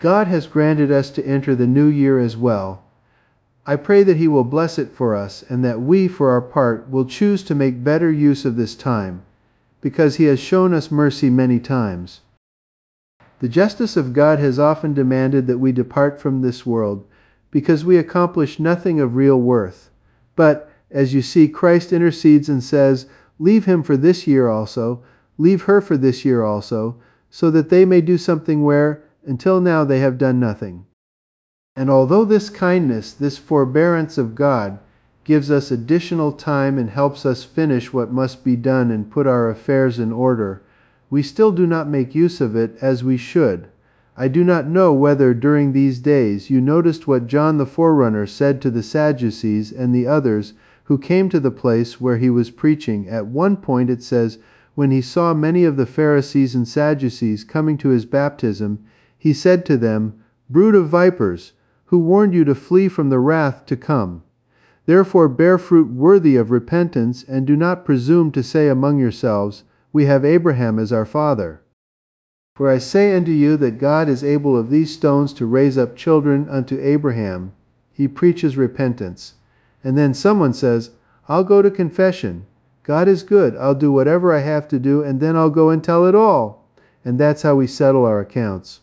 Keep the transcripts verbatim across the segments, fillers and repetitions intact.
God has granted us to enter the new year as well. I pray that He will bless it for us, and that we, for our part, will choose to make better use of this time, because He has shown us mercy many times. The justice of God has often demanded that we depart from this world, because we accomplish nothing of real worth. But, as you see, Christ intercedes and says, "Leave him for this year also, leave her for this year also, so that they may do something where, until now, they have done nothing." And although this kindness, this forbearance of God, gives us additional time and helps us finish what must be done and put our affairs in order, we still do not make use of it as we should. I do not know whether during these days you noticed what John the Forerunner said to the Sadducees and the others who came to the place where he was preaching. At one point it says, when he saw many of the Pharisees and Sadducees coming to his baptism, he said to them, "Brood of vipers, who warned you to flee from the wrath to come? Therefore bear fruit worthy of repentance, and do not presume to say among yourselves, We have Abraham as our father. For I say unto you that God is able of these stones to raise up children unto Abraham." He preaches repentance. And then someone says, "I'll go to confession. God is good. I'll do whatever I have to do, and then I'll go and tell it all." And that's how we settle our accounts.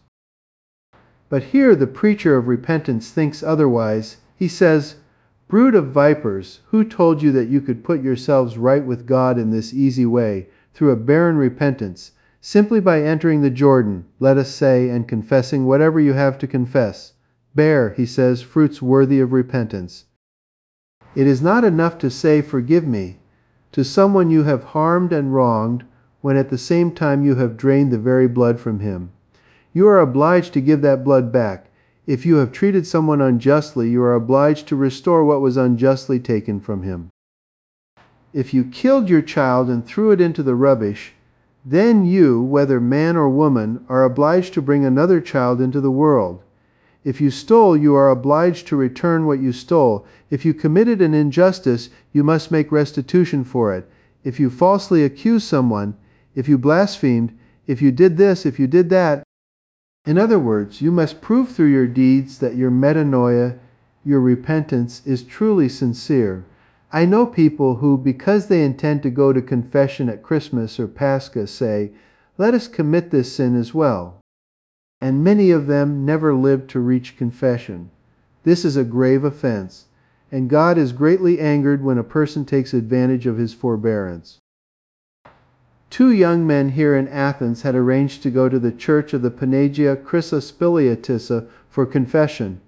But here the preacher of repentance thinks otherwise. He says, "Brood of vipers, who told you that you could put yourselves right with God in this easy way, through a barren repentance, simply by entering the Jordan, let us say, and confessing whatever you have to confess? Bear," he says, "fruits worthy of repentance." It is not enough to say, "Forgive me," to someone you have harmed and wronged, when at the same time you have drained the very blood from him. You are obliged to give that blood back. If you have treated someone unjustly, you are obliged to restore what was unjustly taken from him. If you killed your child and threw it into the rubbish, then you, whether man or woman, are obliged to bring another child into the world. If you stole, you are obliged to return what you stole. If you committed an injustice, you must make restitution for it. If you falsely accused someone, if you blasphemed, if you did this, if you did that. In other words, you must prove through your deeds that your metanoia, your repentance, is truly sincere. I know people who, because they intend to go to confession at Christmas or Pascha, say, "Let us commit this sin as well." And many of them never live to reach confession. This is a grave offense, and God is greatly angered when a person takes advantage of His forbearance. Two young men here in Athens had arranged to go to the church of the Panagia Chrysospiliatissa for confession.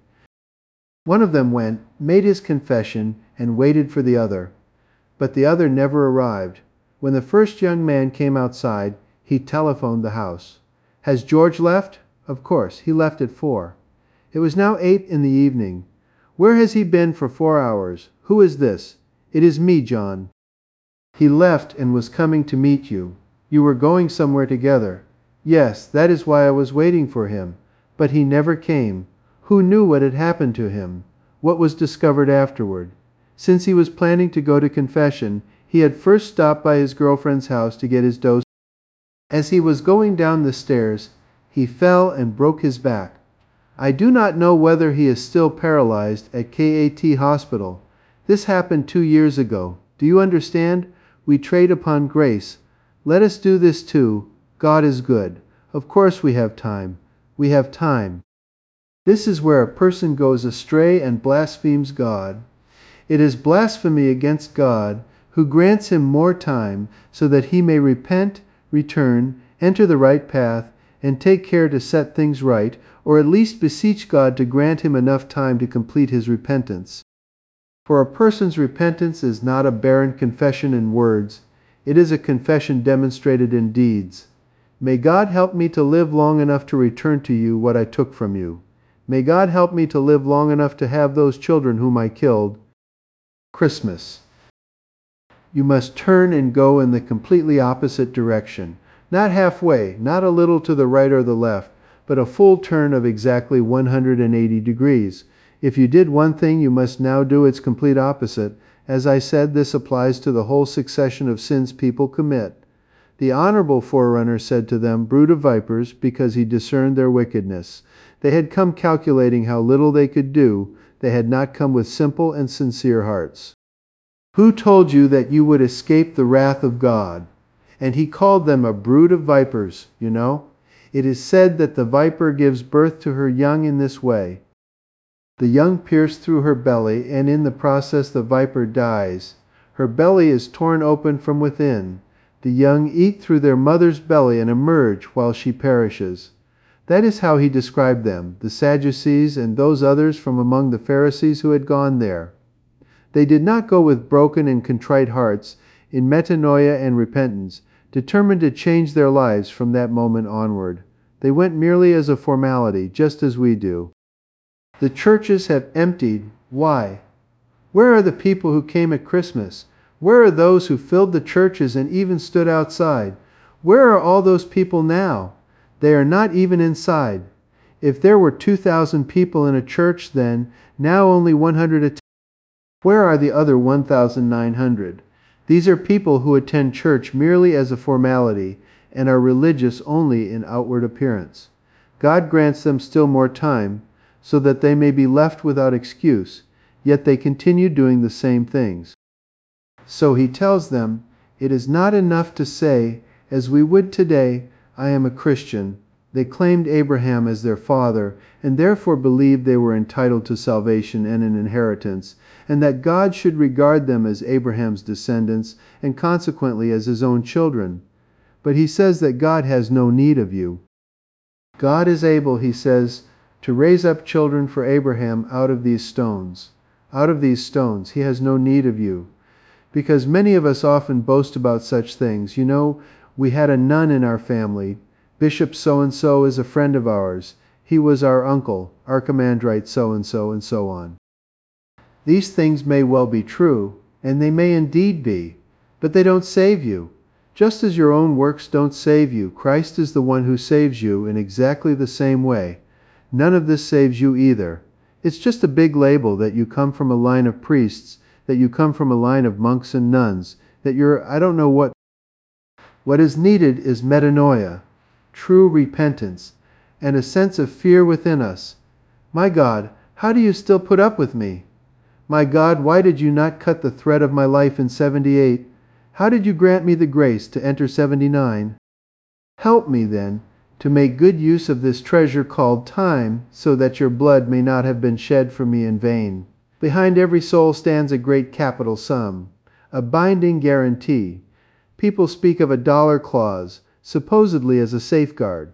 One of them went, made his confession, and waited for the other. But the other never arrived. When the first young man came outside, he telephoned the house. "Has George left?" Of course, he left at four. It was now eight in the evening. "Where has he been for four hours? Who is this?" "It is me, John." "He left and was coming to meet you. You were going somewhere together." "Yes, that is why I was waiting for him. But he never came. Who knew what had happened to him? What was discovered afterward? Since he was planning to go to confession, he had first stopped by his girlfriend's house to get his dose. As he was going down the stairs, he fell and broke his back. I do not know whether he is still paralyzed at K A T Hospital. This happened two years ago. Do you understand? We trade upon grace. Let us do this too. God is good. Of course we have time. We have time. This is where a person goes astray and blasphemes God. It is blasphemy against God, who grants him more time so that he may repent, return, enter the right path, and take care to set things right, or at least beseech God to grant him enough time to complete his repentance. For a person's repentance is not a barren confession in words. It is a confession demonstrated in deeds. May God help me to live long enough to return to you what I took from you. May God help me to live long enough to have those children whom I killed. Christmas. You must turn and go in the completely opposite direction. Not halfway, not a little to the right or the left, but a full turn of exactly one hundred eighty degrees. If you did one thing, you must now do its complete opposite. As I said, this applies to the whole succession of sins people commit. The honorable forerunner said to them, "Brood of vipers," because he discerned their wickedness. They had come calculating how little they could do. They had not come with simple and sincere hearts. Who told you that you would escape the wrath of God? And he called them a brood of vipers, you know. It is said that the viper gives birth to her young in this way. The young pierce through her belly, and in the process the viper dies. Her belly is torn open from within. The young eat through their mother's belly and emerge while she perishes. That is how he described them, the Sadducees and those others from among the Pharisees who had gone there. They did not go with broken and contrite hearts, in metanoia and repentance, determined to change their lives from that moment onward. They went merely as a formality, just as we do. The churches have emptied. Why? Where are the people who came at Christmas? Where are those who filled the churches and even stood outside? Where are all those people now? They are not even inside. If there were two thousand people in a church then, now only one hundred attend. Where are the other one thousand nine hundred? These are people who attend church merely as a formality and are religious only in outward appearance. God grants them still more time, so that they may be left without excuse, yet they continue doing the same things. So he tells them, it is not enough to say, as we would today, I am a Christian. They claimed Abraham as their father, and therefore believed they were entitled to salvation and an inheritance, and that God should regard them as Abraham's descendants, and consequently as his own children. But he says that God has no need of you. God is able, he says, to raise up children for Abraham out of these stones. Out of these stones. He has no need of you. Because many of us often boast about such things. You know, we had a nun in our family. Bishop so-and-so is a friend of ours. He was our uncle, Archimandrite so-and-so, and so on. These things may well be true, and they may indeed be, but they don't save you. Just as your own works don't save you, Christ is the one who saves you in exactly the same way. None of this saves you either. It's just a big label that you come from a line of priests, that you come from a line of monks and nuns, that you're I don't know what. What is needed is metanoia, true repentance, and a sense of fear within us. My God, how do you still put up with me? My God, why did you not cut the thread of my life in seventy-eight? How did you grant me the grace to enter seventy-nine? Help me, then, to make good use of this treasure called time, so that your blood may not have been shed for me in vain. Behind every soul stands a great capital sum, a binding guarantee. People speak of a dollar clause, supposedly as a safeguard.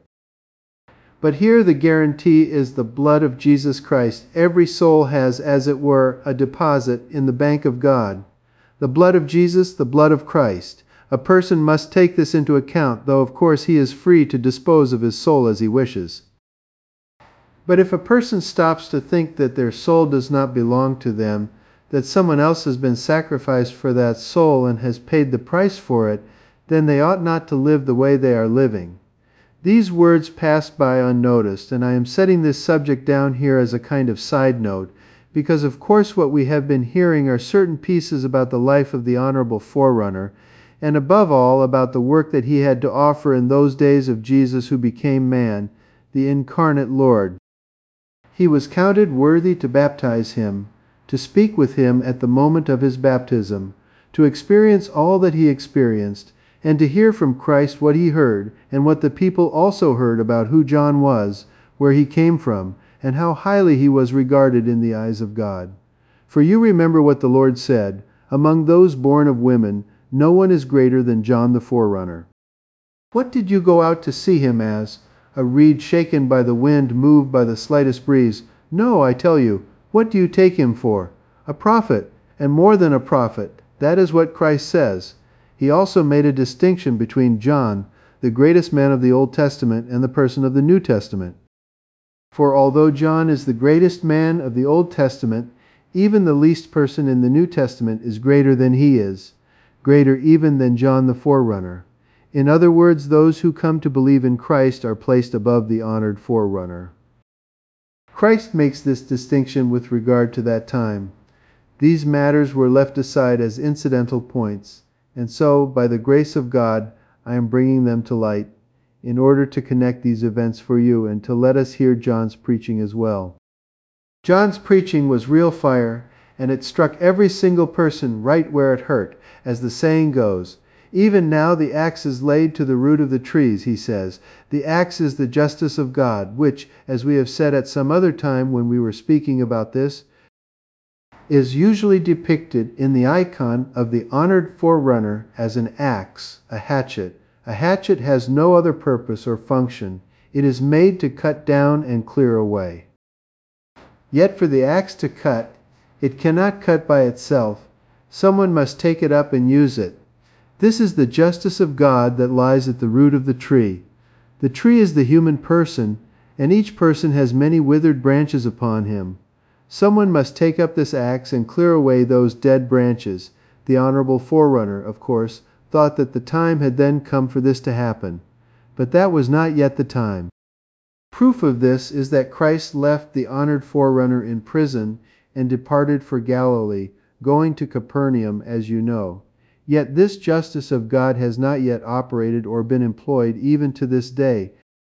But here the guarantee is the blood of Jesus Christ. Every soul has, as it were, a deposit in the bank of God. The blood of Jesus, the blood of Christ. A person must take this into account, though of course he is free to dispose of his soul as he wishes. But if a person stops to think that their soul does not belong to them, that someone else has been sacrificed for that soul and has paid the price for it, then they ought not to live the way they are living. These words pass by unnoticed, and I am setting this subject down here as a kind of side note, because of course what we have been hearing are certain pieces about the life of the Honorable Forerunner, and above all about the work that he had to offer in those days of Jesus who became man, the incarnate Lord. He was counted worthy to baptize him, to speak with him at the moment of his baptism, to experience all that he experienced, and to hear from Christ what he heard, and what the people also heard about who John was, where he came from, and how highly he was regarded in the eyes of God. For you remember what the Lord said, among those born of women, no one is greater than John the Forerunner. What did you go out to see him as? A reed shaken by the wind, moved by the slightest breeze? No, I tell you. What do you take him for? A prophet, and more than a prophet. That is what Christ says. He also made a distinction between John, the greatest man of the Old Testament, and the person of the New Testament. For although John is the greatest man of the Old Testament, even the least person in the New Testament is greater than he is, greater even than John the Forerunner. In other words, those who come to believe in Christ are placed above the honored Forerunner. Christ makes this distinction with regard to that time. These matters were left aside as incidental points, and so, by the grace of God, I am bringing them to light. in order to connect these events for you and to let us hear John's preaching as well. John's preaching was real fire, and it struck every single person right where it hurt, as the saying goes. Even now the axe is laid to the root of the trees, he says. The axe is the justice of God, which, as we have said at some other time when we were speaking about this, is usually depicted in the icon of the honored forerunner as an axe, a hatchet. A hatchet has no other purpose or function. It is made to cut down and clear away. Yet for the axe to cut, it cannot cut by itself. Someone must take it up and use it. This is the justice of God that lies at the root of the tree. The tree is the human person, and each person has many withered branches upon him. Someone must take up this axe and clear away those dead branches. The honorable forerunner, of course, thought that the time had then come for this to happen. But that was not yet the time. Proof of this is that Christ left the honored forerunner in prison and departed for Galilee, going to Capernaum, as you know. Yet this justice of God has not yet operated or been employed even to this day.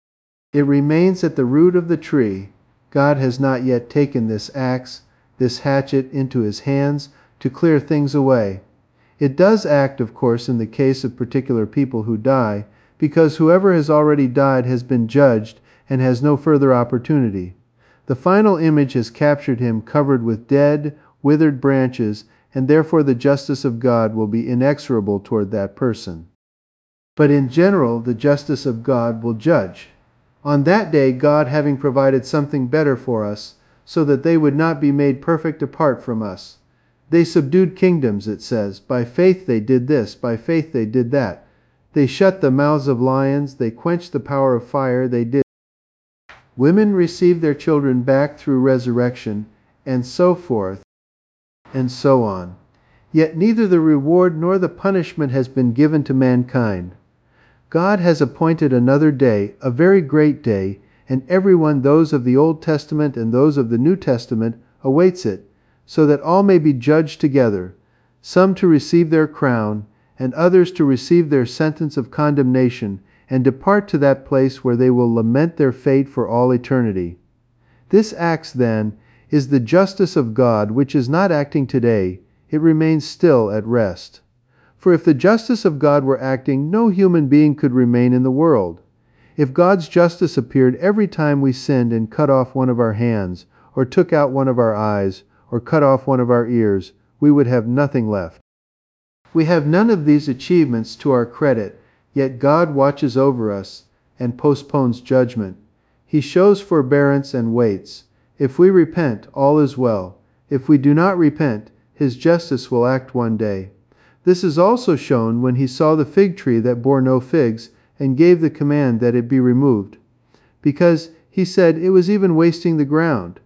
It remains at the root of the tree. God has not yet taken this axe, this hatchet, into his hands to clear things away. It does act, of course, in the case of particular people who die, because whoever has already died has been judged and has no further opportunity. The final image has captured him covered with dead, withered branches, and therefore the justice of God will be inexorable toward that person. But in general, the justice of God will judge. On that day, God having provided something better for us, so that they would not be made perfect apart from us. They subdued kingdoms, it says. By faith they did this, by faith they did that. They shut the mouths of lions, they quenched the power of fire, they did. Women received their children back through resurrection, and so forth, and so on. Yet neither the reward nor the punishment has been given to mankind. God has appointed another day, a very great day, and everyone, those of the Old Testament and those of the New Testament, awaits it, so that all may be judged together, some to receive their crown, and others to receive their sentence of condemnation, and depart to that place where they will lament their fate for all eternity. This axe, then, is the justice of God, which is not acting today. It remains still at rest. For if the justice of God were acting, no human being could remain in the world. If God's justice appeared every time we sinned and cut off one of our hands, or took out one of our eyes, or cut off one of our ears, we would have nothing left. We have none of these achievements to our credit, yet God watches over us and postpones judgment. He shows forbearance and waits. If we repent, all is well. If we do not repent, his justice will act one day. This is also shown when he saw the fig tree that bore no figs, and gave the command that it be removed, because he said it was even wasting the ground.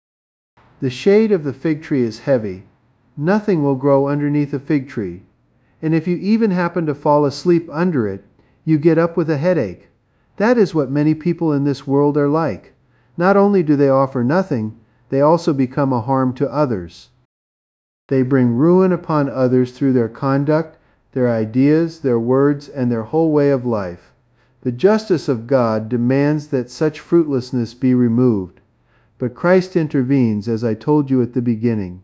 The shade of the fig tree is heavy. Nothing will grow underneath a fig tree. And if you even happen to fall asleep under it, you get up with a headache. That is what many people in this world are like. Not only do they offer nothing, they also become a harm to others. They bring ruin upon others through their conduct, their ideas, their words, and their whole way of life. The justice of God demands that such fruitlessness be removed. But Christ intervenes, as I told you at the beginning.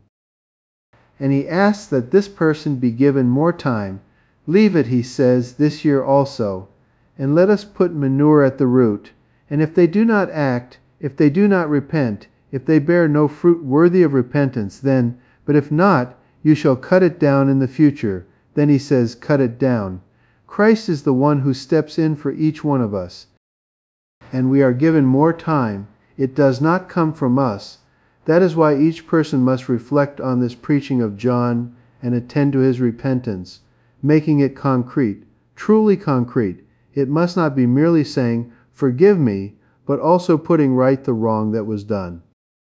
And he asks that this person be given more time. Leave it, he says, this year also, and let us put manure at the root. And if they do not act, if they do not repent, if they bear no fruit worthy of repentance, then, but if not, you shall cut it down in the future. Then he says, cut it down. Christ is the one who steps in for each one of us. And we are given more time. It does not come from us. That is why each person must reflect on this preaching of John and attend to his repentance, making it concrete, truly concrete. It must not be merely saying, forgive me, but also putting right the wrong that was done.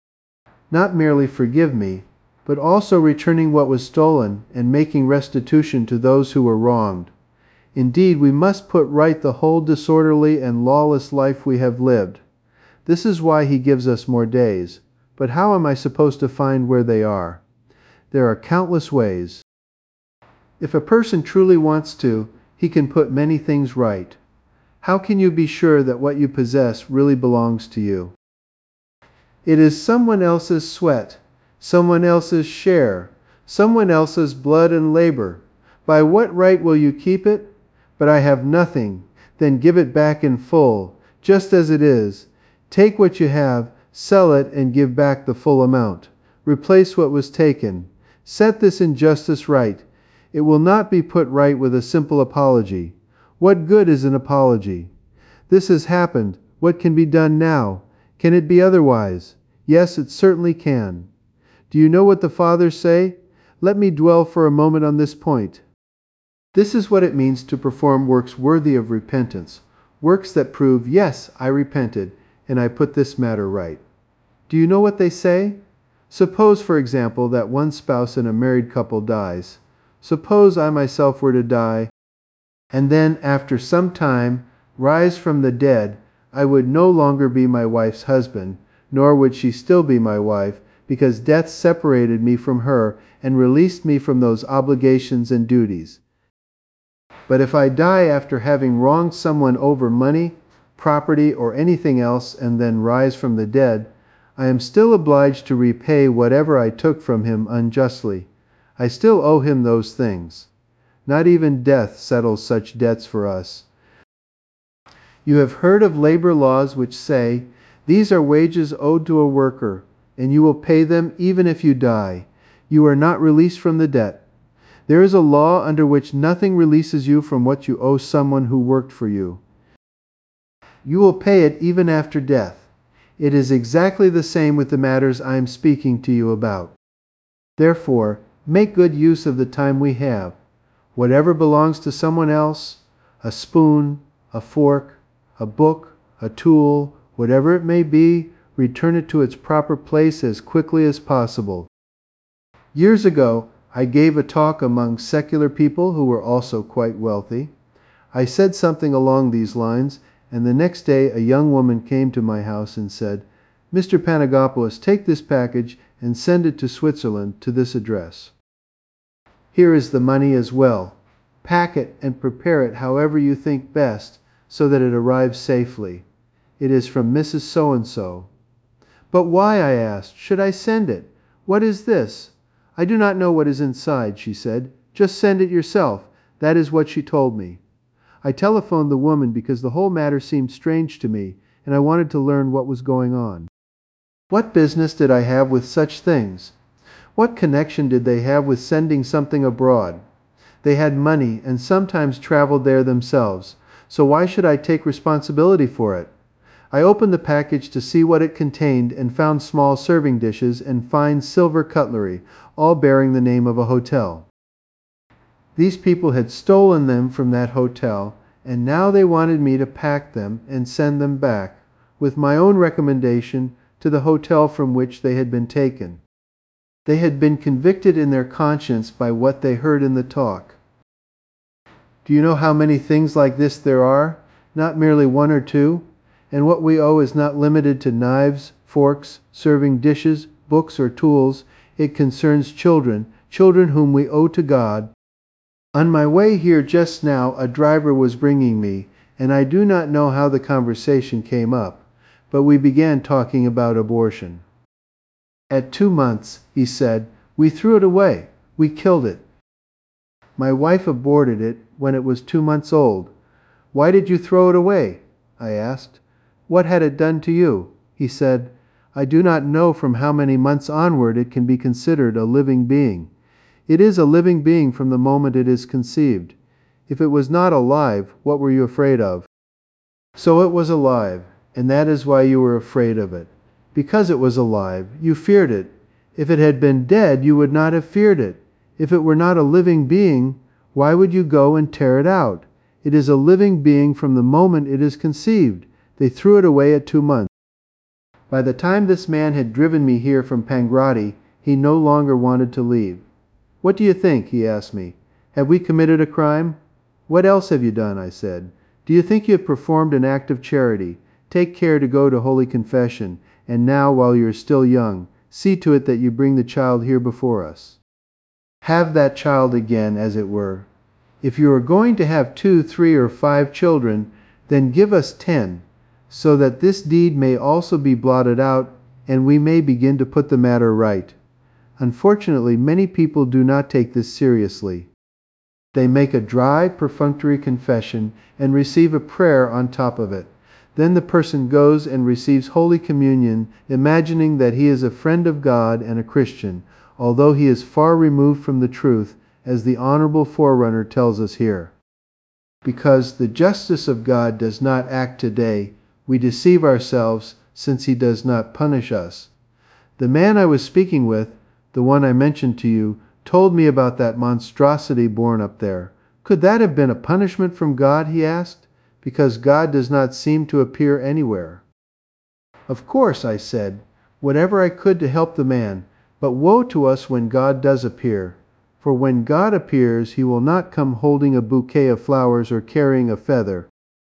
Not merely forgive me, but also returning what was stolen and making restitution to those who were wronged. Indeed, we must put right the whole disorderly and lawless life we have lived. This is why he gives us more days. But how am I supposed to find where they are? There are countless ways. If a person truly wants to, he can put many things right. How can you be sure that what you possess really belongs to you? It is someone else's sweat, someone else's share, someone else's blood and labor. By what right will you keep it? But I have nothing. Then give it back in full, just as it is. Take what you have, sell it, and give back the full amount. Replace what was taken. Set this injustice right. It will not be put right with a simple apology. What good is an apology? This has happened. What can be done now? Can it be otherwise? Yes, it certainly can. Do you know what the Fathers say? Let me dwell for a moment on this point. This is what it means to perform works worthy of repentance, works that prove, yes, I repented, and I put this matter right. Do you know what they say? Suppose, for example, that one spouse in a married couple dies. Suppose I myself were to die, and then, after some time, rise from the dead. I would no longer be my wife's husband, nor would she still be my wife, because death separated me from her and released me from those obligations and duties. But if I die after having wronged someone over money, property, or anything else, and then rise from the dead, I am still obliged to repay whatever I took from him unjustly. I still owe him those things. Not even death settles such debts for us. You have heard of labor laws which say, "These are wages owed to a worker, and you will pay them even if you die." You are not released from the debt. There is a law under which nothing releases you from what you owe someone who worked for you. You will pay it even after death. It is exactly the same with the matters I am speaking to you about. Therefore, make good use of the time we have. Whatever belongs to someone else, a spoon, a fork, a book, a tool, whatever it may be, return it to its proper place as quickly as possible. Years ago, I gave a talk among secular people who were also quite wealthy. I said something along these lines, and the next day a young woman came to my house and said, "Mister Panagopoulos, take this package and send it to Switzerland to this address. Here is the money as well. Pack it and prepare it however you think best so that it arrives safely. It is from Missus So-and-so." "But why," I asked, "should I send it? What is this?" "I do not know what is inside," she said. "Just send it yourself." That is what she told me. I telephoned the woman because the whole matter seemed strange to me, and I wanted to learn what was going on. What business did I have with such things? What connection did they have with sending something abroad? They had money and sometimes traveled there themselves, so why should I take responsibility for it? I opened the package to see what it contained and found small serving dishes and fine silver cutlery, all bearing the name of a hotel. These people had stolen them from that hotel, and now they wanted me to pack them and send them back, with my own recommendation, to the hotel from which they had been taken. They had been convicted in their conscience by what they heard in the talk. Do you know how many things like this there are? Not merely one or two. And what we owe is not limited to knives, forks, serving dishes, books, or tools. It concerns children, children whom we owe to God. On my way here just now, a driver was bringing me, and I do not know how the conversation came up, but we began talking about abortion. At two months, he said, we threw it away. We killed it. My wife aborted it when it was two months old. Why did you throw it away? I asked. What had it done to you? He said, I do not know from how many months onward it can be considered a living being. It is a living being from the moment it is conceived. If it was not alive, what were you afraid of? So it was alive, and that is why you were afraid of it. Because it was alive, you feared it. If it had been dead, you would not have feared it. If it were not a living being, why would you go and tear it out? It is a living being from the moment it is conceived. They threw it away at two months. By the time this man had driven me here from Pangrati, he no longer wanted to leave. What do you think? He asked me. Have we committed a crime? What else have you done? I said. Do you think you have performed an act of charity? Take care to go to Holy Confession, and now, while you are still young, see to it that you bring the child here before us. Have that child again, as it were. If you are going to have two, three, or five children, Then give us ten, so that this deed may also be blotted out, and we may begin to put the matter right." Unfortunately, many people do not take this seriously. They make a dry, perfunctory confession and receive a prayer on top of it. Then the person goes and receives Holy Communion, imagining that he is a friend of God and a Christian, although he is far removed from the truth, as the Honorable Forerunner tells us here. Because the justice of God does not act today, we deceive ourselves, since he does not punish us. The man I was speaking with, the one I mentioned to you, told me about that monstrosity born up there. Could that have been a punishment from God, he asked, because God does not seem to appear anywhere. Of course, I said, whatever I could to help the man, but woe to us when God does appear. For when God appears, he will not come holding a bouquet of flowers or carrying a feather.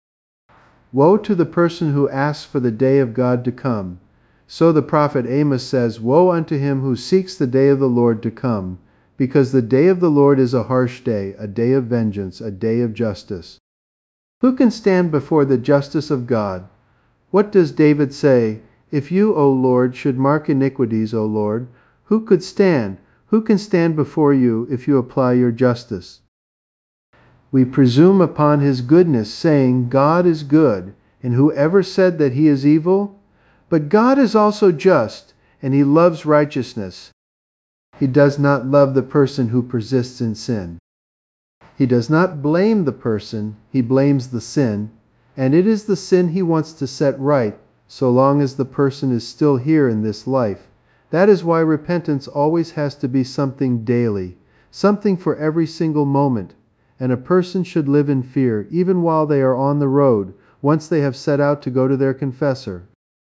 Woe to the person who asks for the day of God to come. So the prophet Amos says, "Woe unto him who seeks the day of the Lord to come, because the day of the Lord is a harsh day, a day of vengeance, a day of justice." Who can stand before the justice of God? What does David say? "If you, O Lord, should mark iniquities, O Lord, who could stand? Who can stand before you if you apply your justice?" We presume upon his goodness, saying, "God is good, and who ever said that he is evil?" But God is also just, and he loves righteousness. He does not love the person who persists in sin. He does not blame the person, he blames the sin, and it is the sin he wants to set right, so long as the person is still here in this life. That is why repentance always has to be something daily, something for every single moment, and a person should live in fear, even while they are on the road, once they have set out to go to their confessor.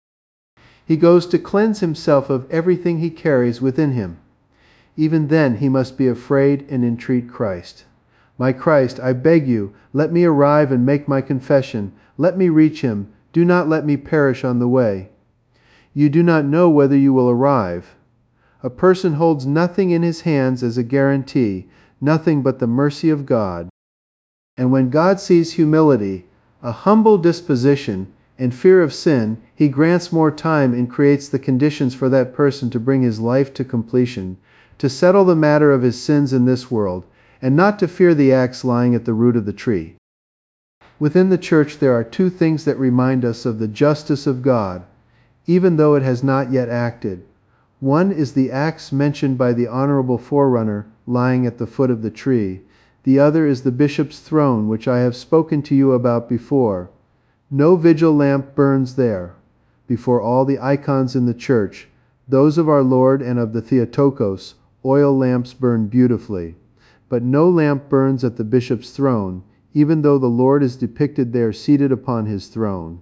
He goes to cleanse himself of everything he carries within him. Even then he must be afraid and entreat Christ. "My Christ, I beg you, let me arrive and make my confession. Let me reach him. Do not let me perish on the way." You do not know whether you will arrive. A person holds nothing in his hands as a guarantee, nothing but the mercy of God. And when God sees humility, a humble disposition, and fear of sin, he grants more time and creates the conditions for that person to bring his life to completion, to settle the matter of his sins in this world, and not to fear the axe lying at the root of the tree. Within the church there are two things that remind us of the justice of God, even though it has not yet acted. One is the axe mentioned by the Honorable Forerunner lying at the foot of the tree. The other is the bishop's throne, which I have spoken to you about before. No vigil lamp burns there. Before all the icons in the church, those of our Lord and of the Theotokos, oil lamps burn beautifully. But no lamp burns at the bishop's throne, even though the Lord is depicted there seated upon his throne.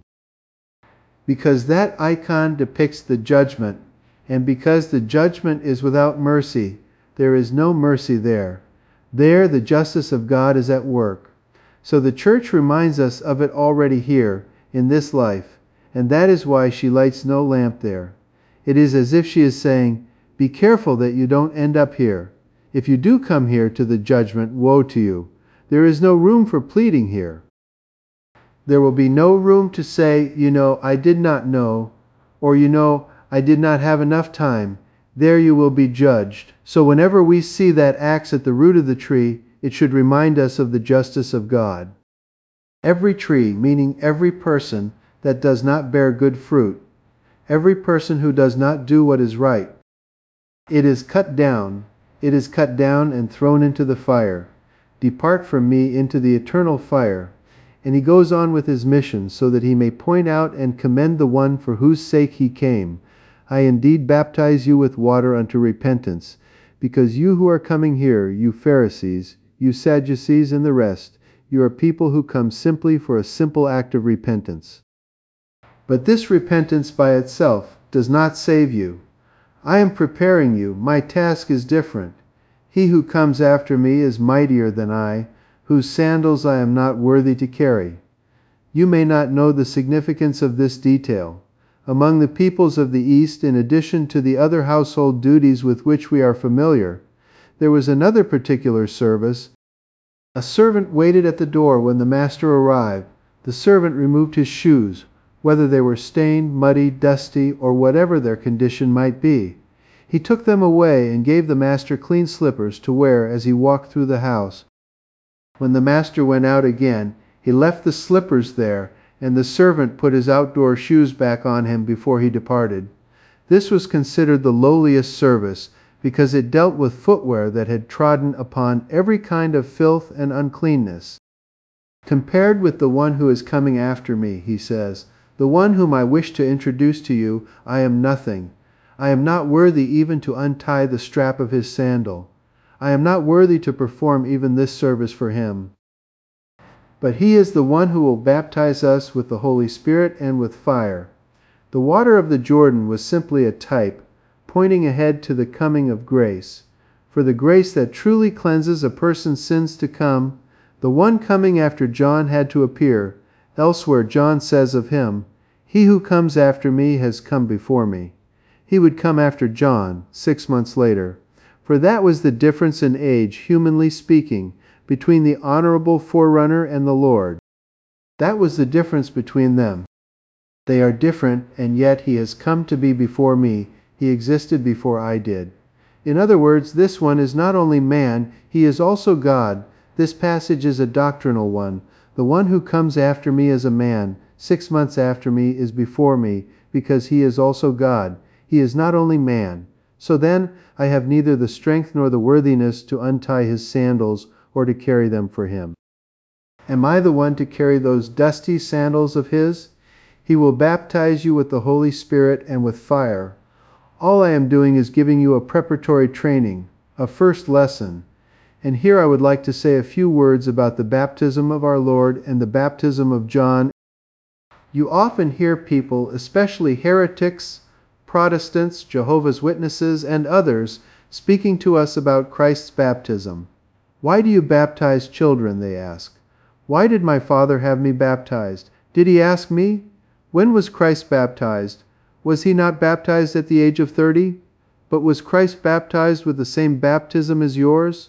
Because that icon depicts the judgment, and because the judgment is without mercy, there is no mercy there. There the justice of God is at work. So the church reminds us of it already here, in this life, and that is why she lights no lamp there. It is as if she is saying, "Be careful that you don't end up here. If you do come here to the judgment, woe to you. There is no room for pleading here. There will be no room to say, you know, I did not know, or you know, I did not have enough time. There you will be judged." So whenever we see that axe at the root of the tree, it should remind us of the justice of God. Every tree, meaning every person that does not bear good fruit, every person who does not do what is right, it is cut down, it is cut down and thrown into the fire. "Depart from me into the eternal fire." And he goes on with his mission so that he may point out and commend the one for whose sake he came. "I indeed baptize you with water unto repentance, because you who are coming here, you Pharisees, you Sadducees and the rest, you are people who come simply for a simple act of repentance. But this repentance by itself does not save you. I am preparing you. My task is different. He who comes after me is mightier than I, whose sandals I am not worthy to carry." You may not know the significance of this detail. Among the peoples of the East, in addition to the other household duties with which we are familiar, there was another particular service. A servant waited at the door when the master arrived, The servant removed his shoes, whether they were stained, muddy, dusty, or whatever their condition might be. He took them away and gave the master clean slippers to wear as he walked through the house. When the master went out again, he left the slippers there, and the servant put his outdoor shoes back on him before he departed. This was considered the lowliest service, because it dealt with footwear that had trodden upon every kind of filth and uncleanness. Compared with the one who is coming after me, he says, the one whom I wish to introduce to you, I am nothing. I am not worthy even to untie the strap of his sandal. I am not worthy to perform even this service for him. But he is the one who will baptize us with the Holy Spirit and with fire. The water of the Jordan was simply a type, pointing ahead to the coming of grace. For the grace that truly cleanses a person's sins to come, the one coming after John had to appear. Elsewhere John says of him, "He who comes after me has come before me." He would come after John, six months later. For that was the difference in age, humanly speaking, between the honorable forerunner and the Lord. That was the difference between them. They are different, and yet he has come to be before me. He existed before I did. In other words, this one is not only man, he is also God. This passage is a doctrinal one. The one who comes after me as a man, six months after me, is before me, because he is also God. He is not only man. So then, I have neither the strength nor the worthiness to untie his sandals or to carry them for him. Am I the one to carry those dusty sandals of his? He will baptize you with the Holy Spirit and with fire. All I am doing is giving you a preparatory training, a first lesson. And here I would like to say a few words about the baptism of our Lord and the baptism of John. You often hear people, especially heretics, Protestants, Jehovah's Witnesses, and others, speaking to us about Christ's baptism. Why do you baptize children, they ask. Why did my father have me baptized? Did he ask me? When was Christ baptized? Was he not baptized at the age of thirty? But was Christ baptized with the same baptism as yours?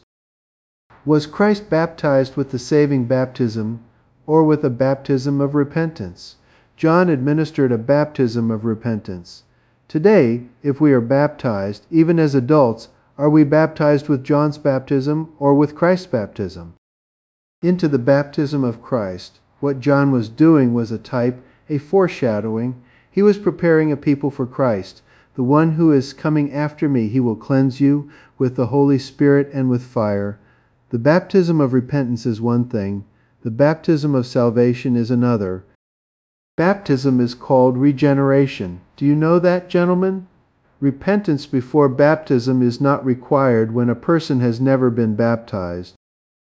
Was Christ baptized with the saving baptism, or with a baptism of repentance? John administered a baptism of repentance. Today, if we are baptized, even as adults, are we baptized with John's baptism or with Christ's baptism? Into the baptism of Christ. What John was doing was a type, a foreshadowing. He was preparing a people for Christ. The one who is coming after me, he will cleanse you with the Holy Spirit and with fire. The baptism of repentance is one thing. The baptism of salvation is another. Baptism is called regeneration. Do you know that, gentlemen? Repentance before baptism is not required when a person has never been baptized.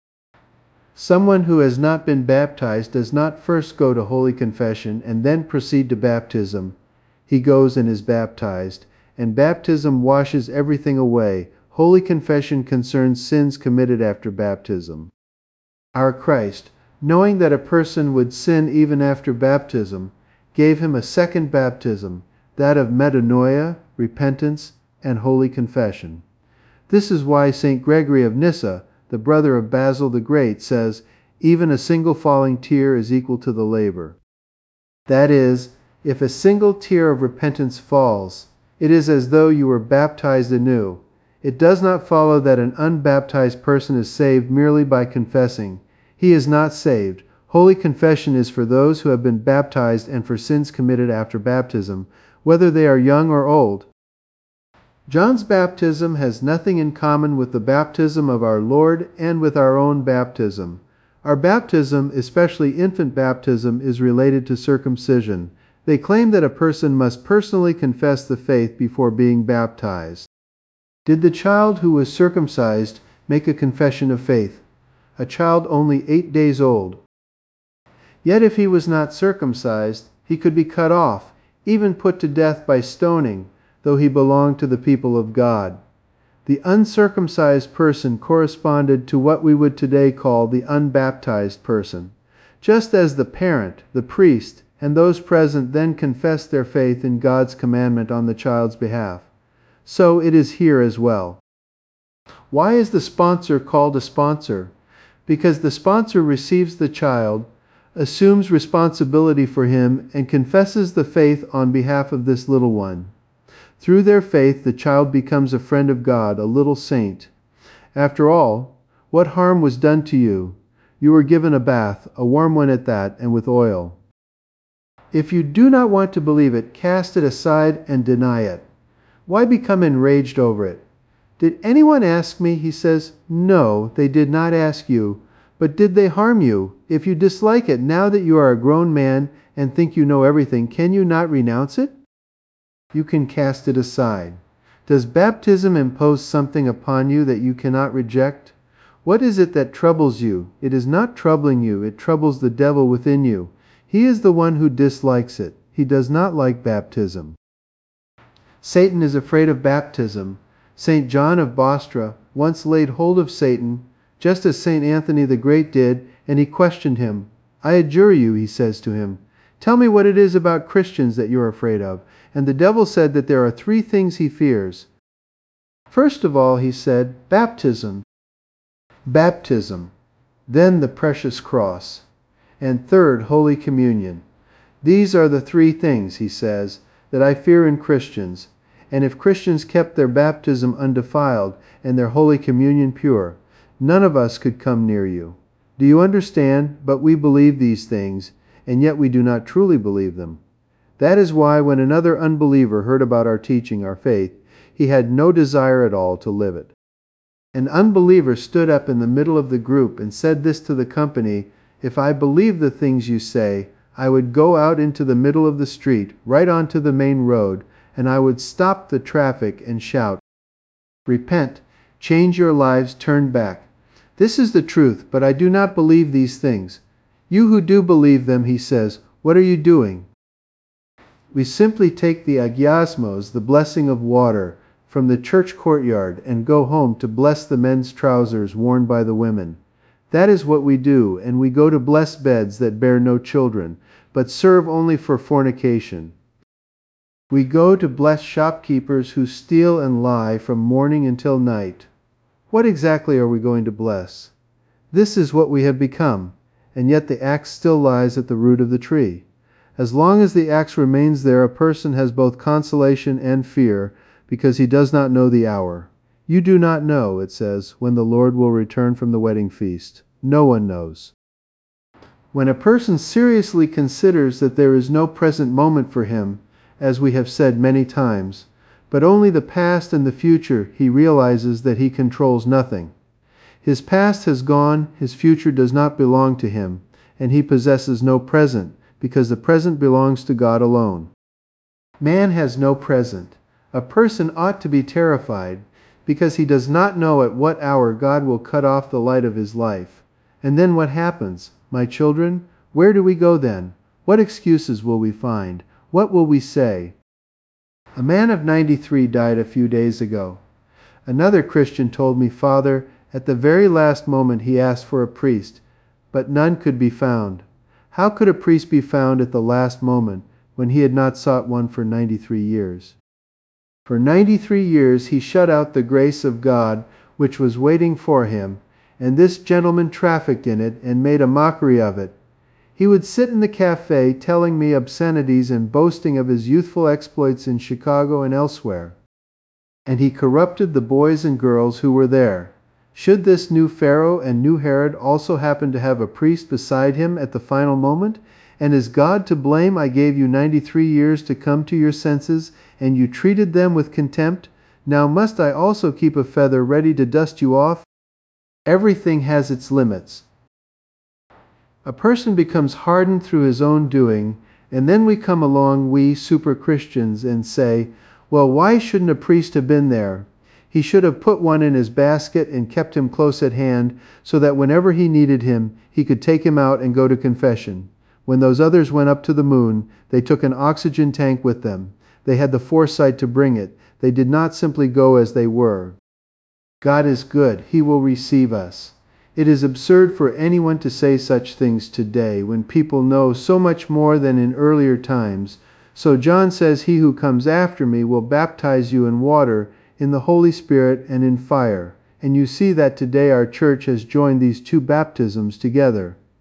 Someone who has not been baptized does not first go to Holy Confession and then proceed to baptism. He goes and is baptized, and baptism washes everything away. Holy Confession concerns sins committed after baptism. Our Christ, knowing that a person would sin even after baptism, gave him a second baptism, that of metanoia, repentance, and holy confession. This is why Saint Gregory of Nyssa, the brother of Basil the Great, says, "Even a single falling tear is equal to the labor." That is, if a single tear of repentance falls, it is as though you were baptized anew. It does not follow that an unbaptized person is saved merely by confessing. He is not saved. Holy confession is for those who have been baptized and for sins committed after baptism, whether they are young or old. John's baptism has nothing in common with the baptism of our Lord and with our own baptism. Our baptism, especially infant baptism, is related to circumcision. They claim that a person must personally confess the faith before being baptized. Did the child who was circumcised make a confession of faith? A child only eight days old. Yet if he was not circumcised, he could be cut off, even put to death by stoning, though he belonged to the people of God. The uncircumcised person corresponded to what we would today call the unbaptized person. Just as the parent, the priest, and those present then confessed their faith in God's commandment on the child's behalf, so it is here as well. Why is the sponsor called a sponsor? Because the sponsor receives the child, assumes responsibility for him and confesses the faith on behalf of this little one. Through their faith, the child becomes a friend of God, a little saint. After all, what harm was done to you? You were given a bath, a warm one at that, and with oil. If you do not want to believe it, cast it aside and deny it. Why become enraged over it? Did anyone ask me? He says, no, they did not ask you. But did they harm you? If you dislike it, now that you are a grown man and think you know everything, can you not renounce it? You can cast it aside. Does baptism impose something upon you that you cannot reject? What is it that troubles you? It is not troubling you, it troubles the devil within you. He is the one who dislikes it. He does not like baptism. Satan is afraid of baptism. Saint John of Bostra once laid hold of Satan, just as Saint Anthony the Great did, and he questioned him. I adjure you, he says to him, tell me what it is about Christians that you are afraid of. And the devil said that there are three things he fears. First of all, he said, baptism. Baptism. Then the precious cross. And third, Holy Communion. These are the three things, he says, that I fear in Christians. And if Christians kept their baptism undefiled and their Holy Communion pure, none of us could come near you. Do you understand? But we believe these things, and yet we do not truly believe them. That is why when another unbeliever heard about our teaching, our faith, he had no desire at all to live it. An unbeliever stood up in the middle of the group and said this to the company, if I believed the things you say, I would go out into the middle of the street, right onto the main road, and I would stop the traffic and shout, repent, change your lives, turn back. This is the truth, but I do not believe these things. You who do believe them, he says, what are you doing? We simply take the agiasmos, the blessing of water, from the church courtyard and go home to bless the men's trousers worn by the women. That is what we do, and we go to bless beds that bear no children, but serve only for fornication. We go to bless shopkeepers who steal and lie from morning until night. What exactly are we going to bless? This is what we have become, and yet the axe still lies at the root of the tree. As long as the axe remains there, a person has both consolation and fear, because he does not know the hour. You do not know, it says, when the Lord will return from the wedding feast. No one knows. When a person seriously considers that there is no present moment for him, as we have said many times, but only the past and the future, he realizes that he controls nothing. His past has gone, his future does not belong to him, and he possesses no present, because the present belongs to God alone. Man has no present. A person ought to be terrified, because he does not know at what hour God will cut off the light of his life. And then what happens? My children, where do we go then? What excuses will we find? What will we say? A man of ninety-three died a few days ago. Another Christian told me, Father, at the very last moment he asked for a priest, but none could be found. How could a priest be found at the last moment when he had not sought one for ninety-three years? For ninety-three years he shut out the grace of God which was waiting for him, and this gentleman trafficked in it and made a mockery of it. He would sit in the cafe telling me obscenities and boasting of his youthful exploits in Chicago and elsewhere. And he corrupted the boys and girls who were there. Should this new Pharaoh and new Herod also happen to have a priest beside him at the final moment? And is God to blame? I gave you ninety-three years to come to your senses, and you treated them with contempt. Now must I also keep a feather ready to dust you off? Everything has its limits. A person becomes hardened through his own doing, and then we come along, we super-Christians, and say, well, why shouldn't a priest have been there? He should have put one in his basket and kept him close at hand, so that whenever he needed him, he could take him out and go to confession. When those others went up to the moon, they took an oxygen tank with them. They had the foresight to bring it. They did not simply go as they were. God is good. He will receive us. It is absurd for anyone to say such things today, when people know so much more than in earlier times. So John says, he who comes after me will baptize you in water, in the Holy Spirit, and in fire. And you see that today our church has joined these two baptisms together.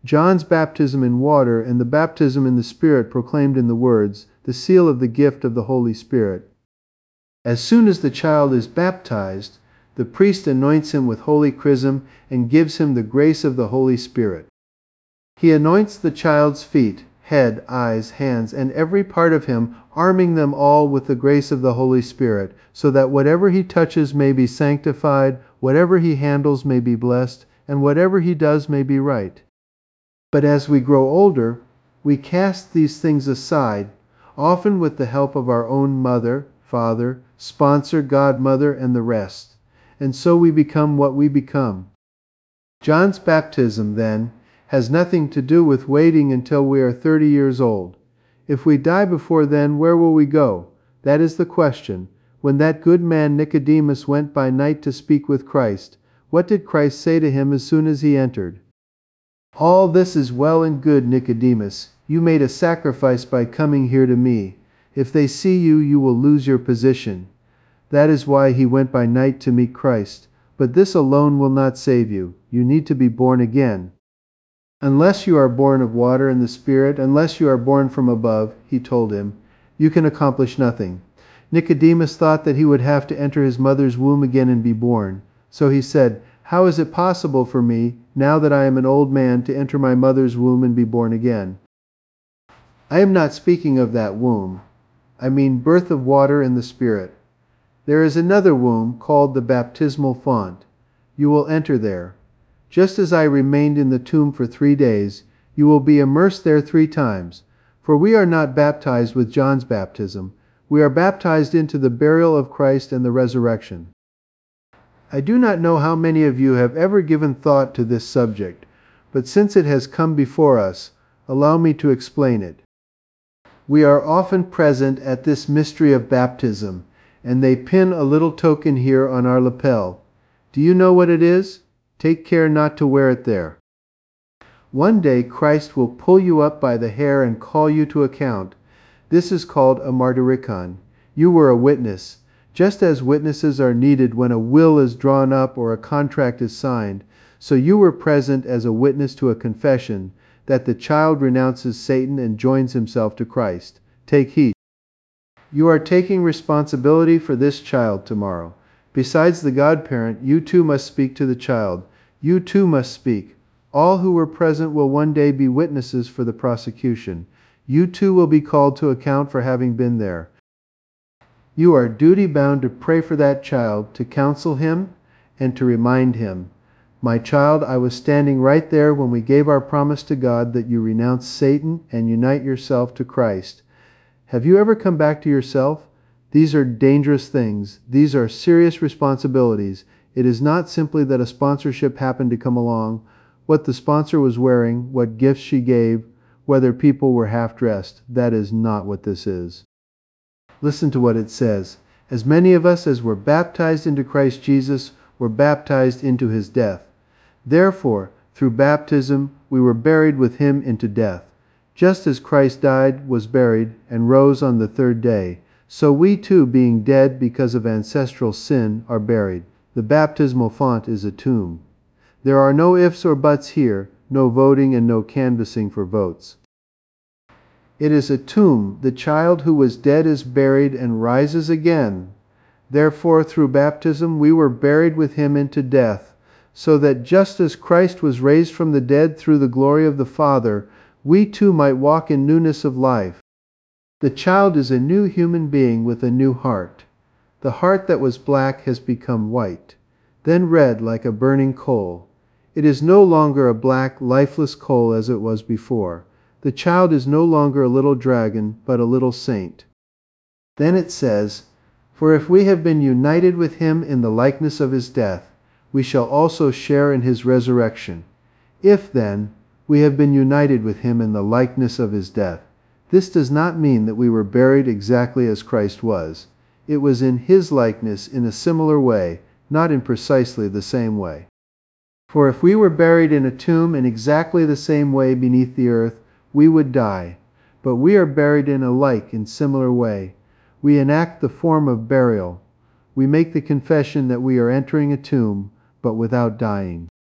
John's baptism in water and the baptism in the Spirit proclaimed in the words, the seal of the gift of the Holy Spirit. As soon as the child is baptized, the priest anoints him with holy chrism and gives him the grace of the Holy Spirit. He anoints the child's feet, head, eyes, hands, and every part of him, arming them all with the grace of the Holy Spirit, so that whatever he touches may be sanctified, whatever he handles may be blessed, and whatever he does may be right. But as we grow older, we cast these things aside, often with the help of our own mother, father, sponsor, godmother, and the rest. And so we become what we become. John's baptism, then, has nothing to do with waiting until we are thirty years old. If we die before then, where will we go? That is the question. When that good man Nicodemus went by night to speak with Christ, what did Christ say to him as soon as he entered? All this is well and good, Nicodemus. You made a sacrifice by coming here to me. If they see you, you will lose your position. That is why he went by night to meet Christ. But this alone will not save you. You need to be born again. Unless you are born of water and the Spirit, unless you are born from above, he told him, you can accomplish nothing. Nicodemus thought that he would have to enter his mother's womb again and be born. So he said, how is it possible for me, now that I am an old man, to enter my mother's womb and be born again? I am not speaking of that womb. I mean birth of water and the Spirit. There is another womb called the baptismal font. You will enter there. Just as I remained in the tomb for three days, you will be immersed there three times. For we are not baptized with John's baptism. We are baptized into the burial of Christ and the resurrection. I do not know how many of you have ever given thought to this subject, but since it has come before us, allow me to explain it. We are often present at this mystery of baptism, and they pin a little token here on our lapel. Do you know what it is? Take care not to wear it there. One day Christ will pull you up by the hair and call you to account. This is called a martyricon. You were a witness. Just as witnesses are needed when a will is drawn up or a contract is signed, so you were present as a witness to a confession that the child renounces Satan and joins himself to Christ. Take heed. You are taking responsibility for this child tomorrow. Besides the godparent, you too must speak to the child. You too must speak. All who were present will one day be witnesses for the prosecution. You too will be called to account for having been there. You are duty-bound to pray for that child, to counsel him, and to remind him, my child, I was standing right there when we gave our promise to God that you renounce Satan and unite yourself to Christ. Have you ever come back to yourself? These are dangerous things. These are serious responsibilities. It is not simply that a sponsorship happened to come along, what the sponsor was wearing, what gifts she gave, whether people were half-dressed. That is not what this is. Listen to what it says. As many of us as were baptized into Christ Jesus were baptized into his death. Therefore, through baptism, we were buried with him into death. Just as Christ died, was buried, and rose on the third day, so we too, being dead because of ancestral sin, are buried. The baptismal font is a tomb. There are no ifs or buts here, no voting and no canvassing for votes. It is a tomb. The child who was dead is buried and rises again. Therefore, through baptism, we were buried with him into death, so that just as Christ was raised from the dead through the glory of the Father, we too might walk in newness of life. The child is a new human being with a new heart. The heart that was black has become white, then red like a burning coal. It is no longer a black, lifeless coal as it was before. The child is no longer a little dragon, but a little saint. Then it says, for if we have been united with him in the likeness of his death, we shall also share in his resurrection. If, then, we have been united with him in the likeness of his death, this does not mean that we were buried exactly as Christ was. It was in his likeness in a similar way, not in precisely the same way. For if we were buried in a tomb in exactly the same way beneath the earth, we would die. But we are buried in a like and similar way. We enact the form of burial. We make the confession that we are entering a tomb, but without dying.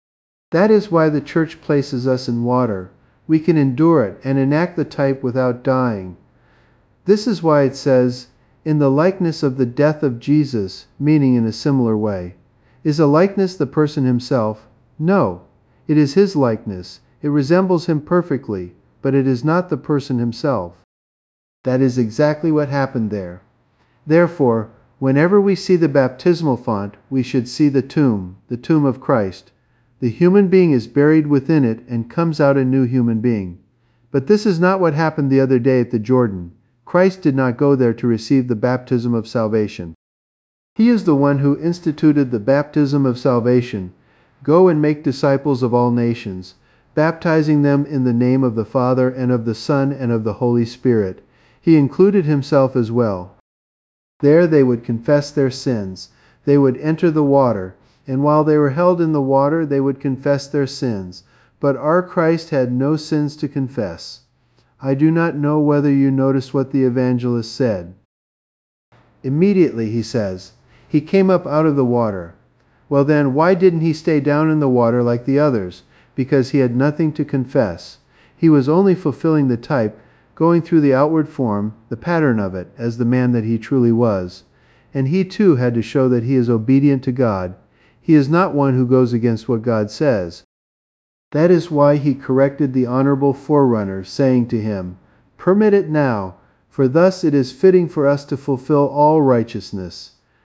That is why the church places us in water. We can endure it and enact the type without dying. This is why it says, "In the likeness of the death of Jesus," meaning in a similar way. Is a likeness the person himself? No. It is his likeness. It resembles him perfectly, but it is not the person himself. That is exactly what happened there. Therefore, whenever we see the baptismal font, we should see the tomb, the tomb of Christ. The human being is buried within it and comes out a new human being. But this is not what happened the other day at the Jordan. Christ did not go there to receive the baptism of salvation. He is the one who instituted the baptism of salvation. Go and make disciples of all nations, baptizing them in the name of the Father and of the Son and of the Holy Spirit. He included himself as well. There they would confess their sins. They would enter the water, and while they were held in the water, they would confess their sins. But our Christ had no sins to confess. I do not know whether you noticed what the evangelist said. Immediately, he says, he came up out of the water. Well then, why didn't he stay down in the water like the others? Because he had nothing to confess. He was only fulfilling the type, going through the outward form, the pattern of it, as the man that he truly was. And he too had to show that he is obedient to God. He is not one who goes against what God says. That is why he corrected the honorable forerunner, saying to him, "Permit it now, for thus it is fitting for us to fulfill all righteousness."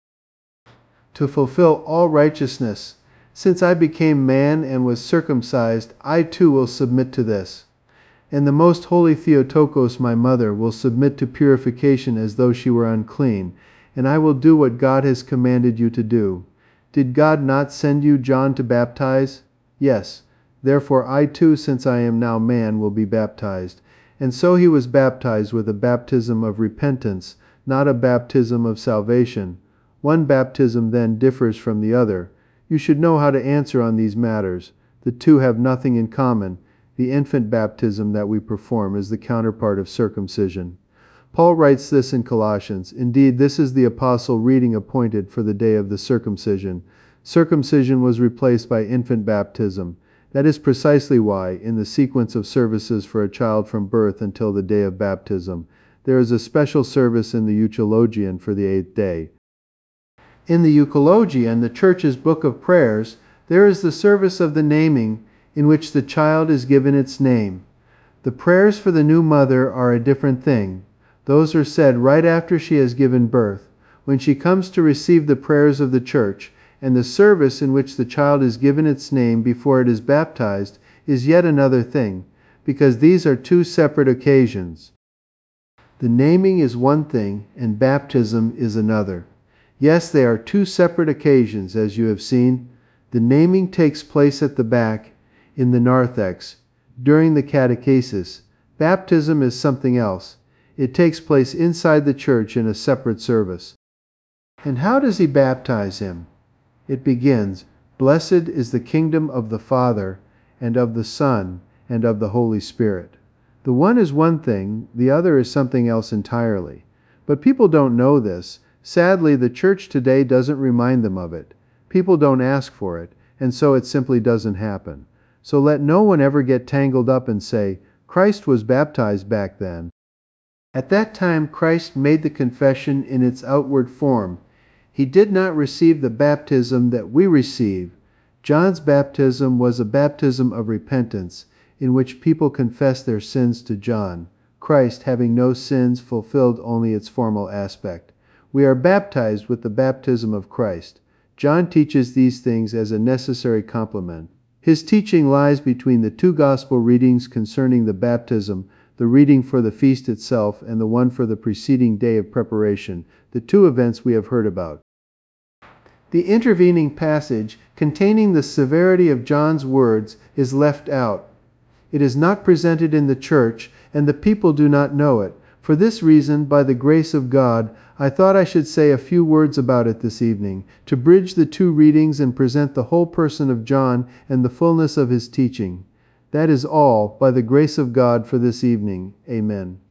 To fulfill all righteousness. Since I became man and was circumcised, I too will submit to this. And the most holy Theotokos, my mother, will submit to purification as though she were unclean, and I will do what God has commanded you to do. Did God not send you John to baptize? Yes. Therefore I too, since I am now man, will be baptized. And so he was baptized with a baptism of repentance, not a baptism of salvation. One baptism then differs from the other. You should know how to answer on these matters. The two have nothing in common. The infant baptism that we perform is the counterpart of circumcision. Paul writes this in Colossians. Indeed, this is the apostle reading appointed for the day of the circumcision. Circumcision was replaced by infant baptism. That is precisely why, in the sequence of services for a child from birth until the day of baptism, there is a special service in the Euchologion for the eighth day. In the Euchologion, the Church's book of prayers, there is the service of the naming, in which the child is given its name. The prayers for the new mother are a different thing. Those are said right after she has given birth, when she comes to receive the prayers of the Church, and the service in which the child is given its name before it is baptized is yet another thing, because these are two separate occasions. The naming is one thing, and baptism is another. Yes, they are two separate occasions, as you have seen. The naming takes place at the back, in the narthex, during the catechesis. Baptism is something else. It takes place inside the church in a separate service. And how does he baptize him? It begins, "Blessed is the kingdom of the Father, and of the Son, and of the Holy Spirit." The one is one thing, the other is something else entirely. But people don't know this. Sadly, the church today doesn't remind them of it. People don't ask for it, and so it simply doesn't happen. So let no one ever get tangled up and say, "Christ was baptized back then." At that time, Christ made the confession in its outward form. He did not receive the baptism that we receive. John's baptism was a baptism of repentance, in which people confessed their sins to John. Christ, having no sins, fulfilled only its formal aspect. We are baptized with the baptism of Christ. John teaches these things as a necessary complement. His teaching lies between the two gospel readings concerning the baptism, the reading for the feast itself and the one for the preceding day of preparation, the two events we have heard about. The intervening passage, containing the severity of John's words, is left out. It is not presented in the church, and the people do not know it. For this reason, by the grace of God, I thought I should say a few words about it this evening, to bridge the two readings and present the whole person of John and the fullness of his teaching. That is all, by the grace of God, for this evening. Amen.